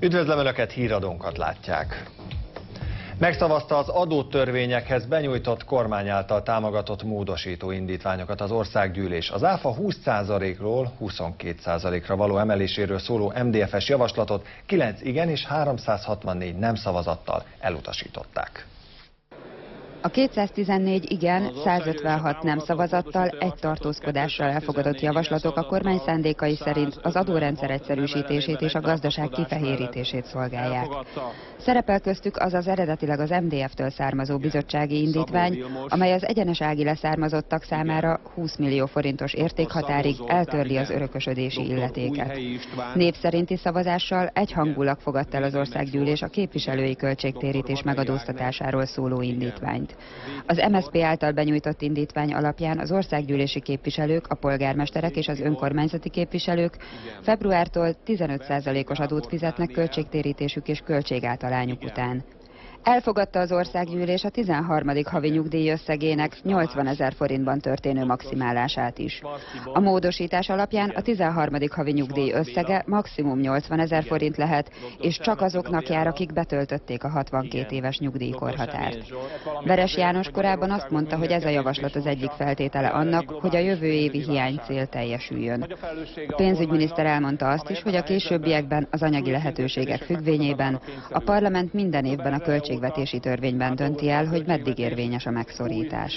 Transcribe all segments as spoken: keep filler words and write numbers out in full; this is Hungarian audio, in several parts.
Üdvözlöm Önöket, híradónkat látják. Megszavazta az adótörvényekhez benyújtott kormány által támogatott módosító indítványokat az országgyűlés. Az áfa húsz százalékról huszonkét százalékra való emeléséről szóló em dé ef es javaslatot kilenc igen és háromszázhatvannégy nem szavazattal elutasították. A kétszáztizennégy igen, százötvenhat nem szavazattal, egy tartózkodással elfogadott javaslatok a kormány szándékai szerint az adórendszer egyszerűsítését és a gazdaság kifehérítését szolgálják. Szerepel köztük az az eredetileg az em dé ef-től származó bizottsági indítvány, amely az egyenes ági leszármazottak számára húsz millió forintos értékhatárig eltörli az örökösödési illetéket. Név szerinti szavazással egyhangulag fogadta el az országgyűlés a képviselői költségtérítés megadóztatásáról szóló indítványt. Az em es zé pé által benyújtott indítvány alapján az országgyűlési képviselők, a polgármesterek és az önkormányzati képviselők februártól tizenöt százalékos adót fizetnek költségtérítésük és költségátalányuk után. Elfogadta az országgyűlés a tizenharmadik havi nyugdíj összegének nyolcvanezer forintban történő maximálását is. A módosítás alapján a tizenharmadik havi nyugdíj összege maximum nyolcvanezer forint lehet, és csak azoknak jár, akik betöltötték a hatvankét éves nyugdíjkorhatárt. Veres János korábban azt mondta, hogy ez a javaslat az egyik feltétele annak, hogy a jövő évi hiánycél teljesüljön. A pénzügyminiszter elmondta azt is, hogy a későbbiekben az anyagi lehetőségek függvényében a parlament minden évben a költség költségvetési törvényben dönti el, hogy meddig érvényes a megszorítás.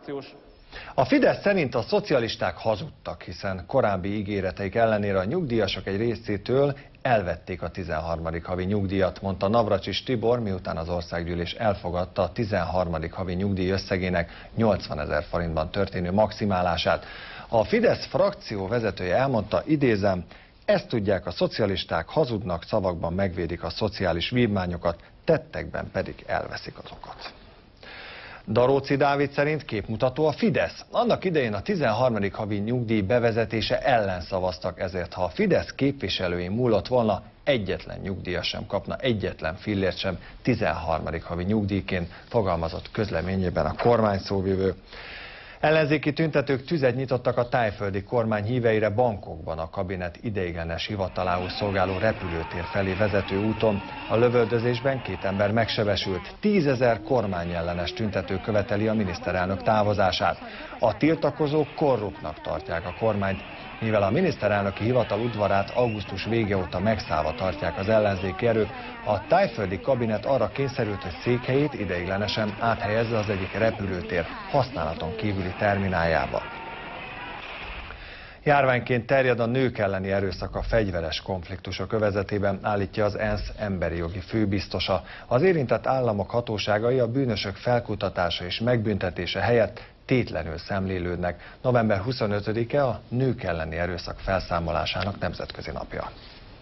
A Fidesz szerint a szocialisták hazudtak, hiszen korábbi ígéreteik ellenére a nyugdíjasok egy részétől elvették a tizenharmadik havi nyugdíjat, mondta Navracsics Tibor, miután az országgyűlés elfogadta a tizenharmadik havi nyugdíj összegének nyolcvanezer forintban történő maximálását. A Fidesz frakció vezetője elmondta, idézem, ezt tudják a szocialisták, hazudnak, szavakban megvédik a szociális vívmányokat, tettekben pedig elveszik azokat. Daróczi Dávid szerint képmutató a Fidesz. Annak idején a tizenharmadik havi nyugdíj bevezetése ellen szavaztak, ezért ha a Fidesz képviselői múlott volna, egyetlen nyugdíjas sem kapna egyetlen fillért sem tizenharmadik havi nyugdíjként, fogalmazott közleményében a kormány szóvivő. Ellenzéki tüntetők tüzet nyitottak a tájföldi kormány híveire Bangkokban a kabinet ideiglenes hivatalául szolgáló repülőtér felé vezető úton. A lövöldözésben két ember megsebesült, tízezer kormányellenes tüntető követeli a miniszterelnök távozását. A tiltakozók korruptnak tartják a kormányt, mivel a miniszterelnöki hivatal udvarát augusztus vége óta megszállva tartják az ellenzéki erők, a tájföldi kabinet arra kényszerült, hogy székhelyét ideiglenesen áthelyezze az egyik repülőtér használaton kívüli termináljába. Járványként terjed a nők elleni erőszak a fegyveres konfliktusok övezetében, állítja az ENSZ emberi jogi főbiztosa. Az érintett államok hatóságai a bűnösök felkutatása és megbüntetése helyett tétlenül szemlélődnek. november huszonötödike a nők elleni erőszak felszámolásának nemzetközi napja.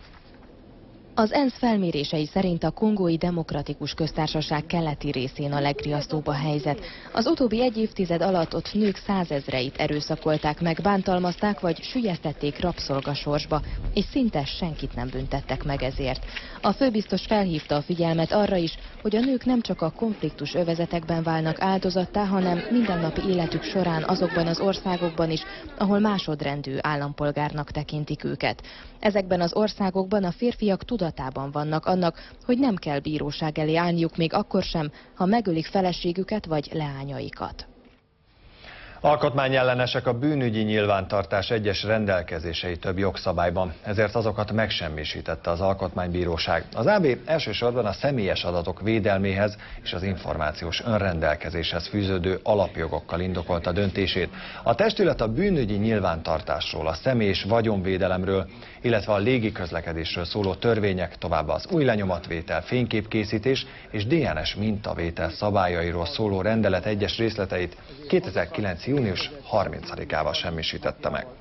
Az ENSZ felmérései szerint a Kongói Demokratikus Köztársaság keleti részén a legriasztóbb a helyzet. Az utóbbi egy évtized alatt ott nők százezreit erőszakolták meg, bántalmazták vagy süllyesztették rabszolgasorsba, és szinte senkit nem büntettek meg ezért. A főbiztos felhívta a figyelmet arra is, hogy a nők nem csak a konfliktus övezetekben válnak áldozattá, hanem mindennapi életük során azokban az országokban is, ahol másodrendű állampolgárnak tekintik őket. Ezekben az országokban a férfiak tudatában vannak annak, hogy nem kell bíróság elé állniuk még akkor sem, ha megölik feleségüket vagy leányaikat. Alkotmányellenesek a bűnügyi nyilvántartás egyes rendelkezései több jogszabályban, ezért azokat megsemmisítette az Alkotmánybíróság. Az á bé elsősorban a személyes adatok védelméhez és az információs önrendelkezéshez fűződő alapjogokkal indokolta döntését. A testület a bűnügyi nyilvántartásról, a személy- és vagyonvédelemről, illetve a légiközlekedésről szóló törvények, továbbá az új lenyomatvétel, fényképkészítés és dé en es mintavétel szabályairól szóló rendelet egyes részleteit kétezer-kilenc június harmincadikával semmisítette meg.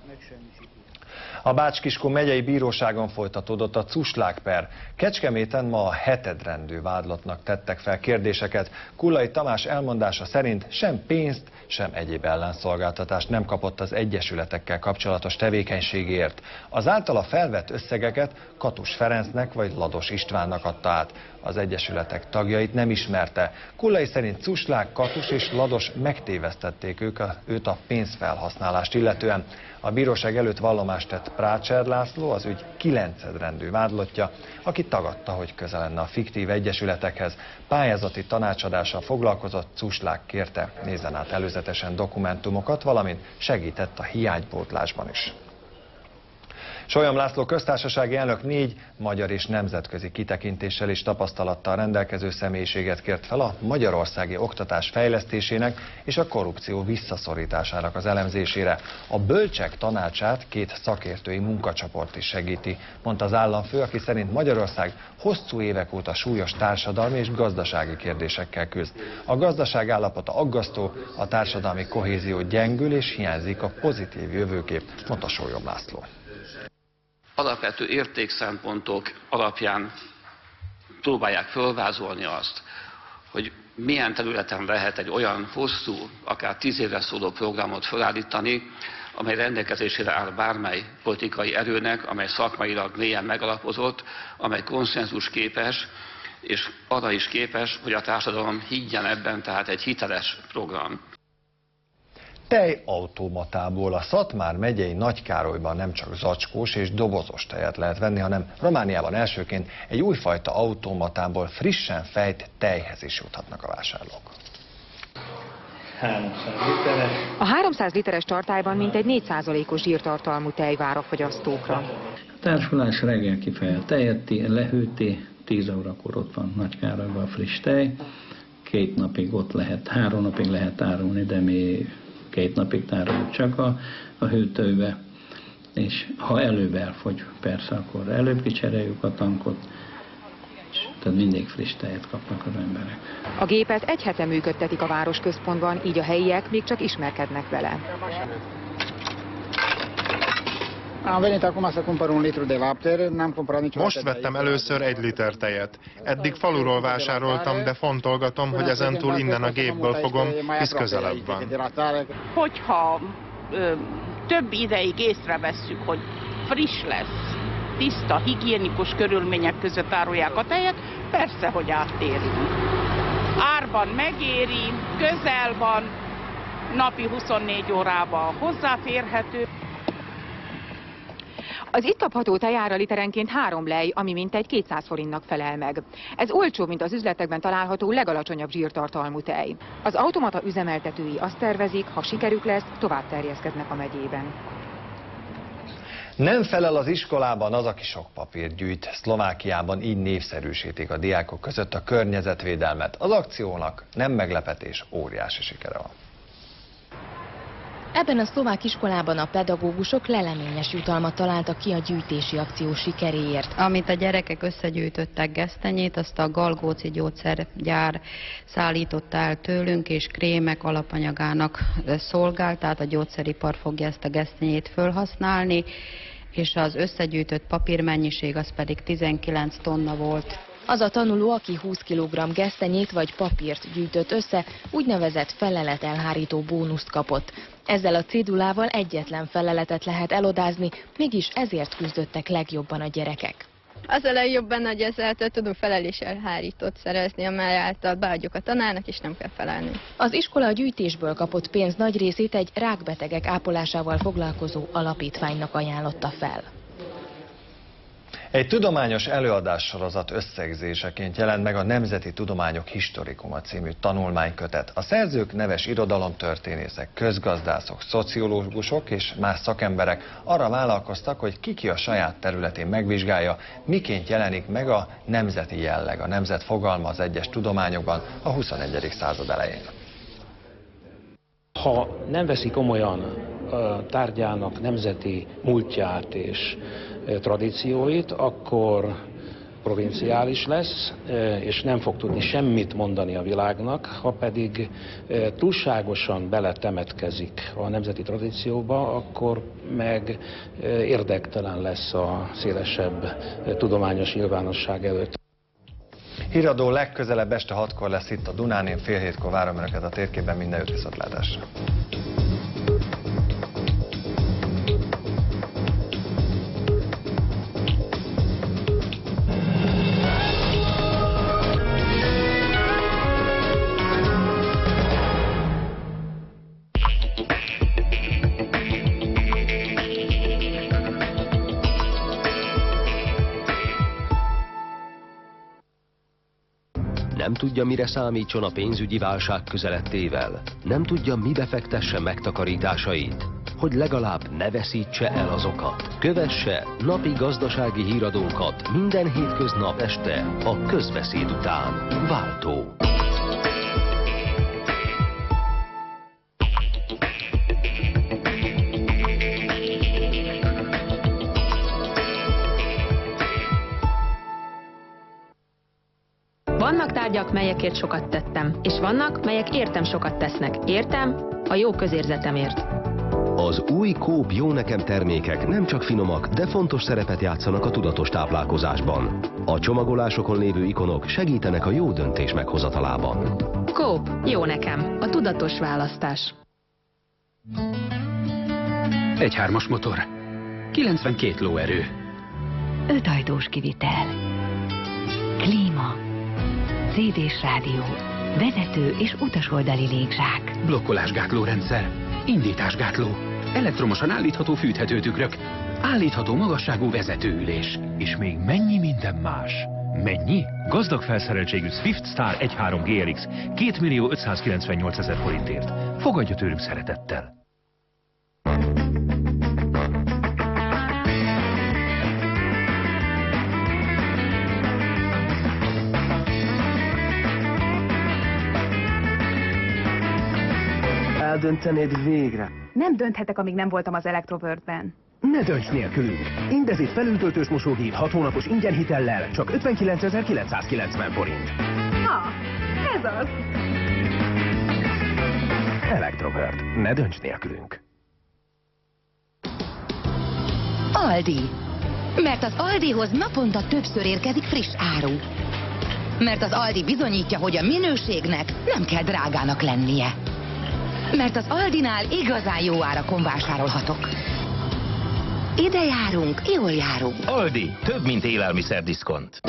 A Bács-Kiskun megyei bíróságon folytatódott a Cuslág per. Kecskeméten ma a hetedrendű vádlottnak tettek fel kérdéseket. Kullai Tamás elmondása szerint sem pénzt, sem egyéb ellenszolgáltatást nem kapott az egyesületekkel kapcsolatos tevékenységért. Az általa felvett összegeket Katus Ferencnek vagy Lados Istvánnak adta át. az egyesületek tagjait nem ismerte. Kullai szerint Cuslák, Katus és Lados megtévesztették ők a, őt a pénzfelhasználást illetően. A bíróság előtt vallomást tett Prácser László, az ügy kilencedrendű vádlottja, aki tagadta, hogy köze lenne a fiktív egyesületekhez. Pályázati tanácsadással foglalkozott, Cuslák kérte, nézzen át előzetesen dokumentumokat, valamint segített a hiánypótlásban is. Solyom László köztársasági elnök négy magyar és nemzetközi kitekintéssel és tapasztalattal rendelkező személyiséget kért fel a magyarországi oktatás fejlesztésének és a korrupció visszaszorításának az elemzésére. A bölcsek tanácsát két szakértői munkacsoport is segíti, mondta az államfő, aki szerint Magyarország hosszú évek óta súlyos társadalmi és gazdasági kérdésekkel küzd. A gazdaság állapota aggasztó, a társadalmi kohézió gyengül és hiányzik a pozitív jövőkép, mondta Solyom László. Alapvető értékszempontok alapján próbálják fölvázolni azt, hogy milyen területen lehet egy olyan hosszú, akár tíz évre szóló programot felállítani, amely rendelkezésére áll bármely politikai erőnek, amely szakmailag mélyen megalapozott, amely konszenzus képes, és arra is képes, hogy a társadalom higgyen ebben, tehát egy hiteles program. Tejautomatából a Szatmár megyei Nagykárolyban nem csak zacskós és dobozos tejet lehet venni, hanem Romániában elsőként egy újfajta automatából frissen fejt tejhez is juthatnak a vásárlók. háromszáz literes. A háromszáz literes tartályban mintegy négy százalékos zsírtartalmú tej vár a fogyasztókra. A társulás reggel kifejel tejet, lehűti, tíz órakor ott van Nagykárolyban a friss tej, két napig ott lehet, három napig lehet árulni, de mi két napig tároljuk csak a, a hűtőbe, és ha előbb elfogy, persze, akkor előbb kicseréljük a tankot, és tehát mindig friss tejet kapnak az emberek. A gépet egy hete működtetik a városközpontban, így a helyiek még csak ismerkednek vele. Most vettem először egy liter tejet. Eddig faluról vásároltam, de fontolgatom, hogy ezentúl innen a gépből fogom, hisz közelebb van. Hogyha ö, több ideig észrevesszük, hogy friss lesz, tiszta, higiénikus körülmények között árulják a tejet, persze, hogy áttérünk. Árban megéri, közel van, napi huszonnégy órában hozzáférhető. Az itt kapható tejára literenként három lej, ami mintegy kétszáz forintnak felel meg. Ez olcsó, mint az üzletekben található legalacsonyabb zsírtartalmú tej. Az automata üzemeltetői azt tervezik, ha sikerük lesz, tovább terjeszkednek a megyében. Nem felel az iskolában az, aki sok papírt gyűjt. Szlovákiában így népszerűsítik a diákok között a környezetvédelmet. Az akciónak nem meglepetés, óriási sikere van. Ebben a szlovák iskolában a pedagógusok leleményes jutalmat találtak ki a gyűjtési akció sikeréért. Amit a gyerekek összegyűjtöttek gesztenyét, azt a Galgóci gyógyszergyár szállította el tőlünk, és krémek alapanyagának szolgál, tehát a gyógyszeripar fogja ezt a gesztenyét felhasználni, és az összegyűjtött papírmennyiség az pedig tizenkilenc tonna volt. Az a tanuló, aki húsz kilogramm gesztenyét vagy papírt gyűjtött össze, úgynevezett feleletelhárító bónuszt kapott. Ezzel a cédulával egyetlen feleletet lehet elodázni, mégis ezért küzdöttek legjobban a gyerekek. Az a legjobb benne, hogy ezáltal tudunk feléleselhárítót szerezni, amely által beadjuk a tanárnak, és nem kell felelni. Az iskola a gyűjtésből kapott pénz nagy részét egy rákbetegek ápolásával foglalkozó alapítványnak ajánlotta fel. Egy tudományos előadássorozat összegzéseként jelent meg a Nemzeti Tudományok Historikuma című tanulmánykötet. A szerzők neves irodalomtörténészek, közgazdászok, szociológusok és más szakemberek arra vállalkoztak, hogy ki ki a saját területén megvizsgálja, miként jelenik meg a nemzeti jelleg, a nemzet fogalma az egyes tudományokban a huszonegyedik század elején. Ha nem veszik komolyan a tárgyának nemzeti múltját és tradícióit, akkor provinciális lesz, és nem fog tudni semmit mondani a világnak, ha pedig túlságosan beletemetkezik a nemzeti tradícióba, akkor meg érdektelen lesz a szélesebb tudományos nyilvánosság előtt. Híradó legközelebb este hatkor lesz itt a Dunán, én fél hétkor várom önöket a térképen, minden jót, viszontlátásra! Nem tudja, mire számítson a pénzügyi válság közelettével. Nem tudja, mibe fektesse megtakarításait, hogy legalább ne veszítse el azokat. Kövesse napi gazdasági híradónkat minden hétköznap este a közbeszéd után. Váltó. Vannak tárgyak, melyekért sokat tettem, és vannak, melyek értem sokat tesznek. Értem a jó közérzetemért. Az új Coop Jó Nekem termékek nem csak finomak, de fontos szerepet játszanak a tudatos táplálkozásban. A csomagolásokon lévő ikonok segítenek a jó döntés meghozatalában. Coop Jó Nekem, a tudatos választás. Egy hármas motor, kilencvenkét lóerő. Öt ajtós kivitel, klíma, cé dés rádió, vezető és utasoldali légzsák. Blokkolásgátló rendszer, indításgátló, elektromosan állítható fűthetőtükrök, állítható magasságú vezetőülés. És még mennyi minden más. Mennyi? Gazdag felszereltségű Swift Star egy három gé el iksz kétmillió ötszázkilencvennyolc ezer forintért. Fogadja tőlünk szeretettel. Eldöntenéd végre? Nem dönthetek, amíg nem voltam az Electroworld-ben. Ne dönts nélkülünk! Indesit felültöltős mosógép hat hónapos ingyen hitellel csak ötvenkilencezer-kilencszázkilencven forint. Ha, ez az! Electroworld. Ne dönts nélkülünk! Aldi. Mert az Aldihoz naponta többször érkezik friss áru. Mert az Aldi bizonyítja, hogy a minőségnek nem kell drágának lennie. Mert az Aldinál igazán jó árakon vásárolhatok. Ide járunk, jól járunk. Aldi, több mint élelmiszerdiszkont.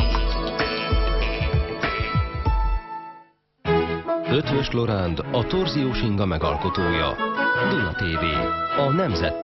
Ötvös Loránd, a torziós inga megalkotója. Duna té vé, a Nemzet